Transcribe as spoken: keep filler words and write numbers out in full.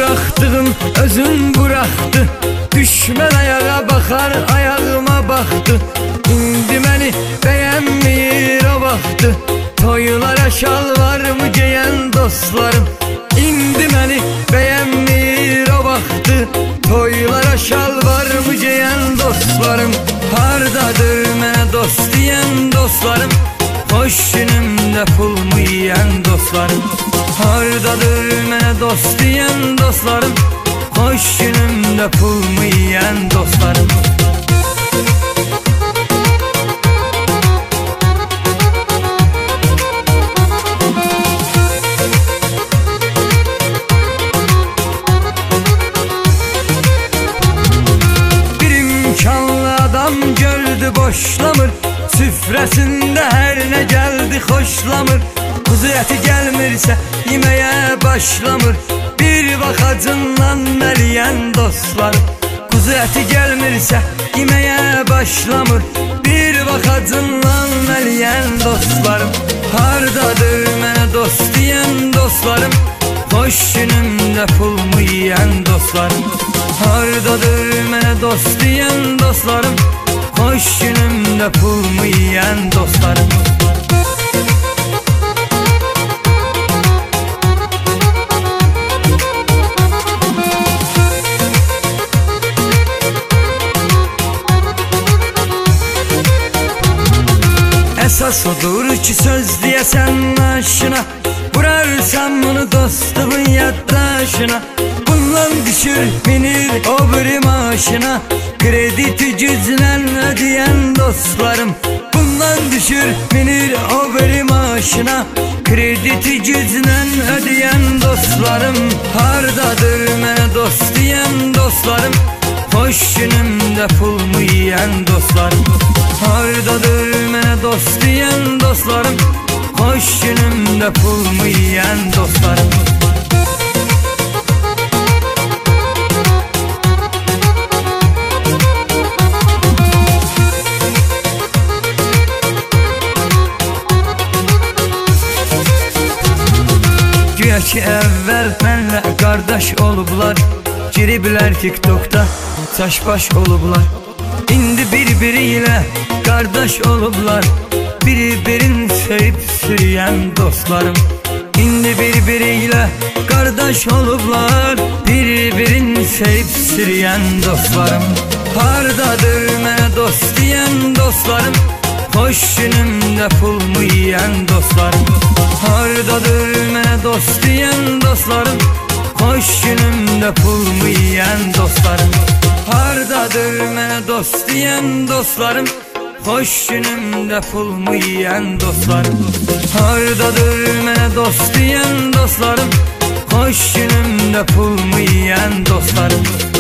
bıraktığım özün bıraktı. Düşmən ayağa bakar ayağıma baktı. İndi məni beğenmeyir o vaxtı. Toylara şal var mı giyen dostlarım. İndi məni beğenmeyir o vaxtı. Toylara şal var mı giyen dostlarım. Hardadır mənə dost diyen dostlarım. Hoş günümdə pul mu yiyen dostlarım. Hardadır mənə dost diyen dostlarım. Hoş günümdə pul mu yiyen dostlarım. Bir imkanlı adam gördü boşlamır. Süfrəsində hər nə gəldi xoşlamır. Kuzu əti gəlmirsə yeməyə başlamır. Bir baxacından məliyən dostlarım. Kuzu əti gəlmirsə yeməyə başlamır. Bir baxacından məliyən dostlarım. Hardadır mənə dost deyən dostlarım. Xoş günümdə pul mu yiyən dostlarım. Hardadır mənə dost deyən dostlarım. Hoş günümdə pul mu yiyen dostlarım. Esas odur ki söz diyesen aşına. Vurarsan bunu dostumun yaddaşına. Bundan düşür binir o bir maaşına. Krediti cüzlen ödeyen dostlarım. Bundan düşür binir o bir maaşına. Krediti cüzlen ödeyen dostlarım. Hardadır mənə dost diyen dostlarım. Hoş günümdə pul mu yiyen dostlarım. Hardadır mənə dost diyen dostlarım. Hoş günümdə pul mu yiyen dostlarım. Güya ki əvvəl mənlə qardaş olublar. Giriblər TikTok'da saç baş olublar. İndi bir-biri ilə qardaş olublar. Bir-birini sevib sürüyən dostlarım. İndi bir-biri ilə qardaş olublar. Bir-birini sevib sürüyən dostlarım. Hardadır mənə dost deyən dostlarım. Hoş günümdə pul mu yiyen dostlarım. Hardadır mənə dost diyen dostlarım. Hoş günümdə pul mu yiyen dostlarım. Hardadır mənə dost diyen dostlarım. Hoş günümdə pul mu yiyen dostlarım. Hardadır mənə dost diyen dostlarım. Hoş günümdə pul mu yiyen dostlarım.